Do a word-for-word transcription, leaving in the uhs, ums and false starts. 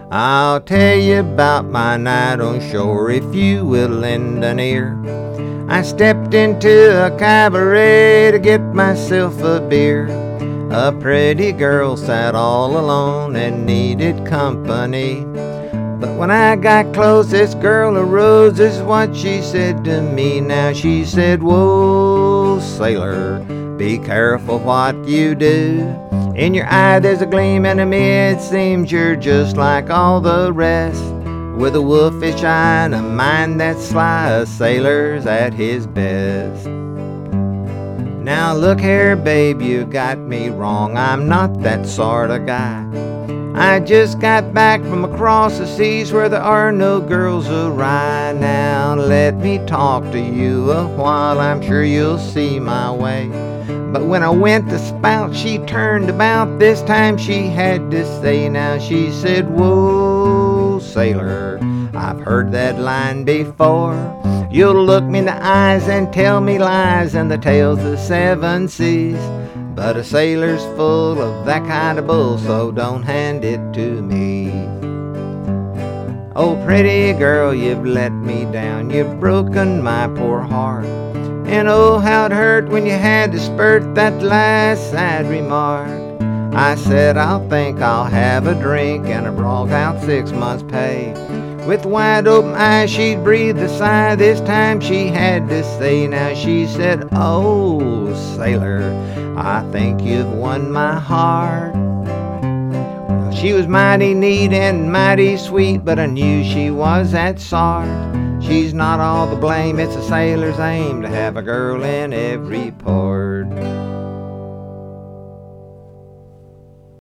I'll tell you about my night on shore if you will lend an ear. I stepped into a cabaret to get myself a beer. A pretty girl sat all alone and needed company. But when I got close, this girl arose, this is what she said to me. Now she said, "Whoa, sailor, be careful what you do. In your eye there's a gleam, and to me it seems you're just like all the rest. With a wolfish eye and a mind that's sly, a sailor's at his best." Now look here, babe, you got me wrong. I'm not that sort of guy. I just got back from across the seas where there are no girls awry. Now let me talk to you a while, I'm sure you'll see my way. But when I went to spout, she turned about. This time she had to say. Now she said, "Whoa, sailor, I've heard that line before. You'll look me in the eyes and tell me lies and the tales of seven seas. But a sailor's full of that kind of bull, so don't hand it to me. Oh, pretty girl, you've let me down. You've broken my poor heart. And oh, how it hurt when you had to spurt that last sad remark." I said, "I'll think I'll have a drink," and I brought out six months' pay. With wide open eyes she'd breathe a sigh. This time she had to say. Now she said, "Oh, sailor, I think you've won my heart." Well, she was mighty neat and mighty sweet, but I knew she was that sort. She's not all the blame, it's a sailor's aim to have a girl in every port.